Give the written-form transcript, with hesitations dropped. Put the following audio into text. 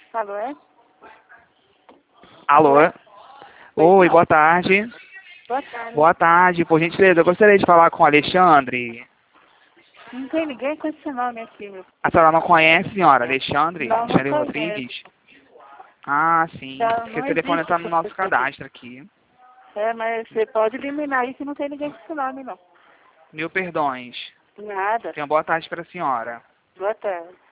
Alô, é? Alô? Oi, boa tarde. Boa tarde. Boa tarde, por gentileza, eu gostaria de falar com o Alexandre. Não tem ninguém com esse nome aqui, meu. A senhora não conhece, senhora? Alexandre? Não, não Alexandre conheço. Rodrigues? Ah, sim. Já Porque não o telefone existe está no essa nosso pessoa aqui. cadastro aqui. É, mas você pode eliminar aí que não tem ninguém com esse nome, não. Mil perdões. Nada. Tenha boa tarde para a senhora. Boa tarde.